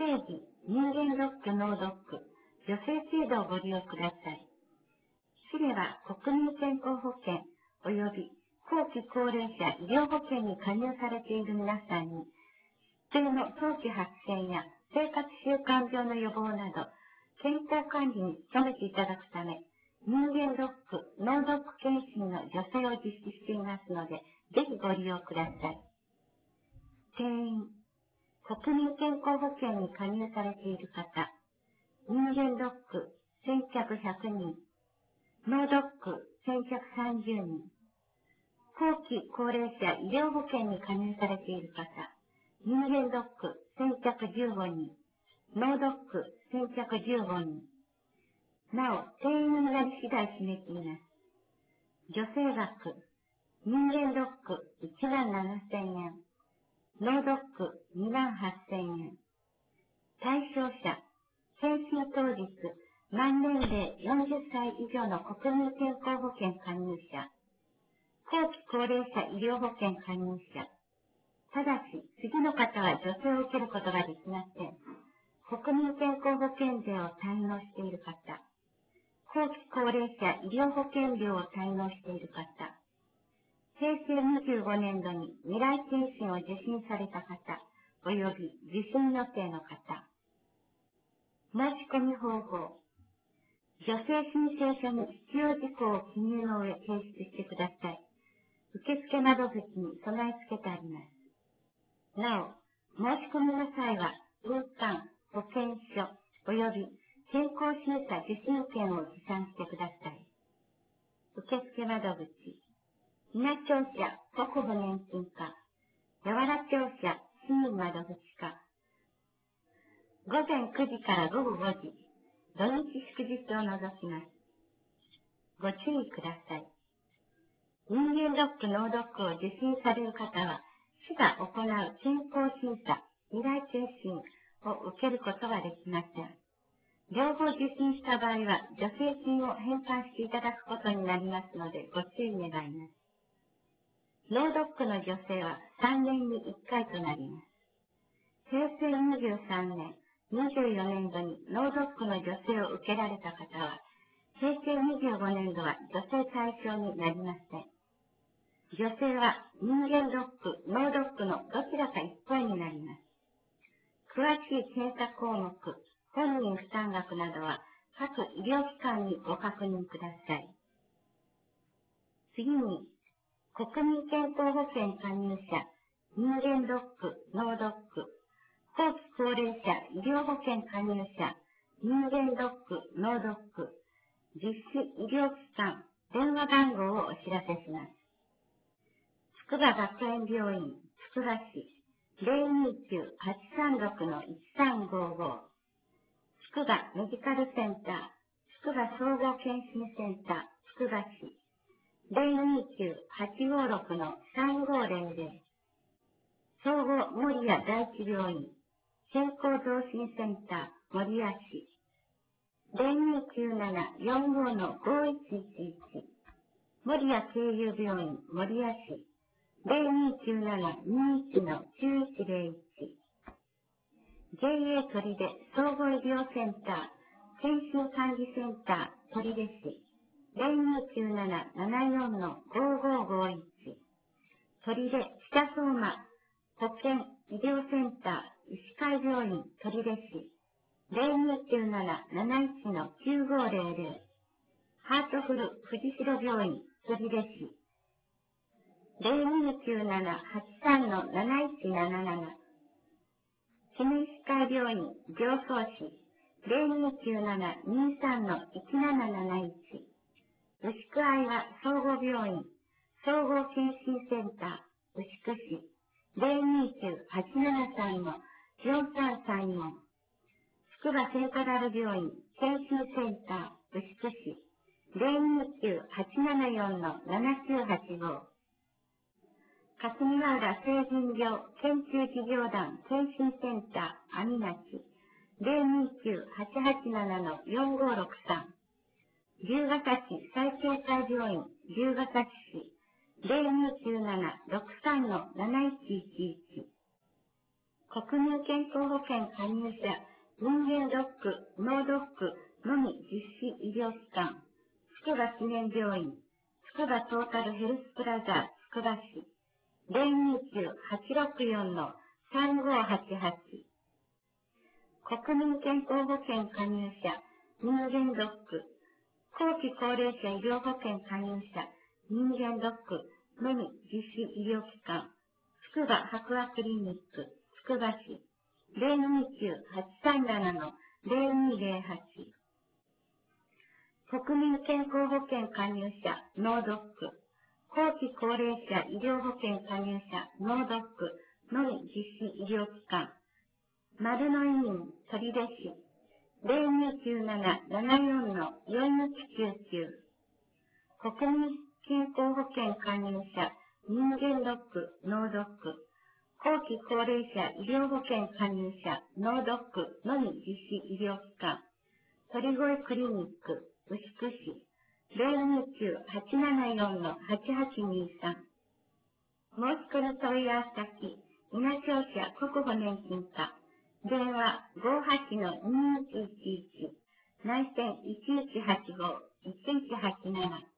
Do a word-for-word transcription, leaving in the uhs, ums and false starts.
定義、人間ドック、脳ドック、助成制度をご利用ください。市では国民健康保険及び後期高齢者医療保険に加入されている皆さんに、疾病の早期発見や生活習慣病の予防など、健康管理に努めていただくため、人間ドック、脳ドック検診の助成を実施していますので、ぜひご利用ください。定員、国民健康保険に加入されている方、人間ドックせんきゅうひゃくにん、脳ドックせんひゃくさんじゅうにん、後期高齢者医療保険に加入されている方、人間ドックせんひゃくじゅうごにん、脳ドックせんひゃくじゅうごにん。なお、定員になり次第締めています。助成額、人間ドックいちまんななせんえん、脳ドックにまんはっせんえん。対象者、検診当日、満年齢よんじゅっさい以上の国民健康保険加入者、後期高齢者医療保険加入者。ただし、次の方は助成を受けることができません。国民健康保険税を滞納している方、後期高齢者医療保険料を滞納している方、平成にじゅうごねんどに未来検診を受診された方、及び受診予定の方。申し込み方法。助成申請書に必要事項を記入の上提出してください。受付窓口に備え付けてあります。なお、申し込みの際は、印鑑、保険証、及び健康審査受診券を持参してください。受付窓口。稲庁舎国保年金課、八原庁舎市民窓口課。午前くじから午後ごじ、土日祝日を除きます。ご注意ください。人間ドック、脳ドックを受診される方は、市が行う健康審査、未来検診を受けることはできません。両方受診した場合は、助成金を返還していただくことになりますので、ご注意願います。脳ドックの助成はさんねんにいっかいとなります。平成にじゅうさんねん、にじゅうよねんどに脳ドックの助成を受けられた方は、平成にじゅうごねんどは助成対象になりません。助成は人間ドック、脳ドックのどちらか一方になります。詳しい検査項目、本人負担額などは各医療機関にご確認ください。次に、国民健康保険加入者、人間ドック、脳ドック、後期高齢者医療保険加入者、人間ドック、脳ドック、実施医療機関、電話番号をお知らせします。つくば学園病院、つくば市、ゼロにきゅう はちさんろく いちさんごご。つくばメディカルセンター、つくば総合検診センター、つくば市、ゼロにきゅう はちごろく さんごゼロゼロ。総合守谷第一病院、健康増進センター、守谷市、ゼロにきゅうななよんご ごいちいちいち。守谷経由病院、守谷市、ゼロにきゅうななにいち きゅういちゼロいち。ジェイエー 取手総合医療センター、検診管理センター、取手市、ゼロにきゅうななななよん ごごごいち。取手北相馬保健医療センター、医師会病院、取手市、ゼロにきゅうなななないち きゅうごゼロゼロ。ハートフル藤代病院、取手市、ゼロにきゅうななはちさん なないちなななな。記念歯科医病院、常総市、ゼロにきゅうななにさん いちなななないち。牛久愛は総合病院、総合検診センター、牛久市、ゼロにきゅうはちななさん よんさんさんよん。つくばセントラル病院、検診センター、牛久市、ゼロにきゅうはちななよん ななきゅうはちご。霞ヶ浦成人病研究事業団検診センター、網町、ゼロにきゅうはちはちなな よんごろくさん。龍ケ崎再生会病院、龍ケ崎市、ゼロにきゅうななろくさん なないちいちいち。 国民健康保険加入者、人間ドック、脳ドックのみ実施医療機関、つくば記念病院、つくばトータルヘルスプラザつくば市、ゼロにきゅう はちろくよん さんごはちはち。国民健康保険加入者、人間ドック、後期高齢者医療保険加入者、人間ドックのみ実施医療機関、つくば白亜クリニック、つくば市、ゼロにきゅう はちさんなな ゼロにゼロはち。国民健康保険加入者、脳ドック、後期高齢者医療保険加入者、脳ドックのみ実施医療機関、丸の医院、取手市、ゼロにきゅうなな ななよん よんいちきゅうきゅう。国民健康保険加入者、人間ドック、脳ドック、後期高齢者医療保険加入者、脳ドックのみ実施医療機関、鳥越クリニック、牛久市、ゼロにきゅう はちななよん はちはちにさん。申し込み問い合わせ先、稲商社国保年金課、電話 ごーはち のにいちいちいち、内線いちいちはちご いちいちはちなな。